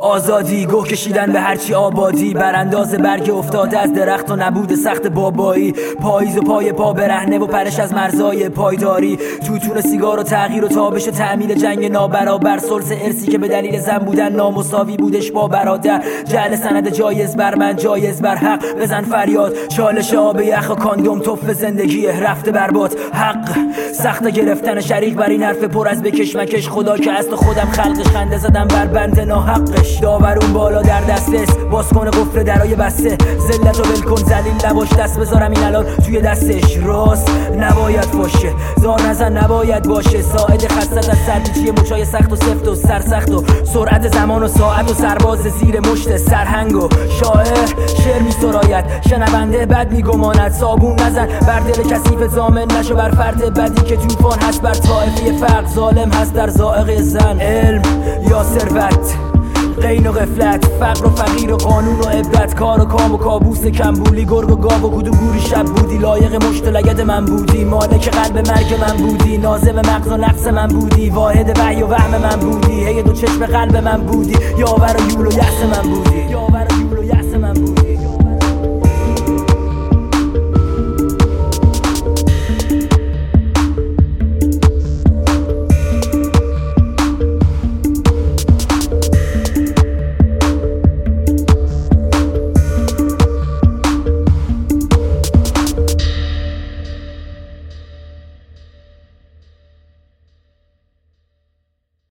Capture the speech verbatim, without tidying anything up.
آزادی گوه کشیدن به هرچی آبادی، برانداز برگ افتاده از درخت و نبود سخت بابایی، پاییز و پای پا برهنه و پرش از مرزای پایداری، توتون سیگار و تغییر و تابش و تعمیل جنگ نابرابر، سلس ارسی که به دلیل زن بودن نامساوی بودش با برادر، جعل سند جایز بر من جایز بر حق، بزن فریاد چالش آب یخ و کاندوم توف زندگی رفته برباد، حق سخت گرفتن شریک بر این حرف پر از بکش مکش، خدا که از تو خودم خلقش، خنده زدم بر بند ناحقش، داورون بالا در دست است باز کنه قفل درای بسته، ذلت و ولکن ذلیل نباش، دست بذارم این الان توی دستش، راست نباید باشه زار نزن نباید باشه، ساعد خستت از سرپیچی مچای سخت و سفت و سرسخت و سرعت زمان و ساعت و سرباز زیر مشت سرهنگ و شاعر شعر می سراید، شنونده بد می گماند، صابون نزن بر دل کثیف زامن نشو بر فرد بدی که توفان هست بر طائفی فرق، ظالم هست در ذائقه زن، علم یا ثروت، غین و غفلت، فقر و فقیر و قانون و عبرت، کار و کام و کابوس کمبولی، گرگ و گاو و کدوم گوری شب بودی، لایق مشت و لگد من بودی، مالک قلب مرگ من بودی، ناظم مغز و نقص من بودی، واحد وحی و وهم من بودی، هی دو چشم قلب من بودی، یاور و یول و یأس من بودی.